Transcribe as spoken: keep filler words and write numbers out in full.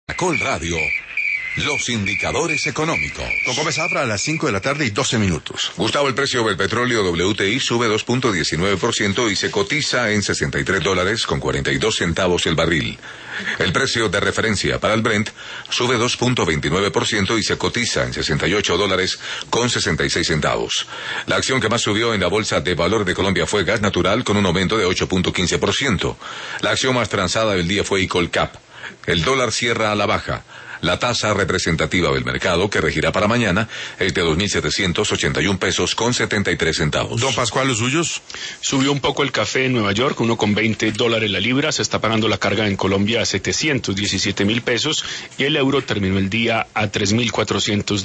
Caracol Radio. Los indicadores económicos. Con Gómez Zafra a las cinco de la tarde y doce minutos. Gustavo, el precio del petróleo W T I sube dos punto diecinueve por ciento y se cotiza en sesenta y tres dólares con cuarenta y dos centavos el barril. El precio de referencia para el Brent sube dos punto veintinueve por ciento y se cotiza en sesenta y ocho dólares con sesenta y seis centavos. La acción que más subió en la Bolsa de Valores de Colombia fue Gas Natural con un aumento de ocho punto quince por ciento. La acción más transada del día fue Colcap. El dólar cierra a la baja. La tasa representativa del mercado que regirá para mañana es de dos mil setecientos ochenta y un pesos con setenta y tres centavos. Don Pascual, ¿los suyos? Subió un poco el café en Nueva York, uno con veinte dólares la libra. Se está pagando la carga en Colombia a setecientos diecisiete mil pesos y el euro terminó el día a tres mil cuatrocientos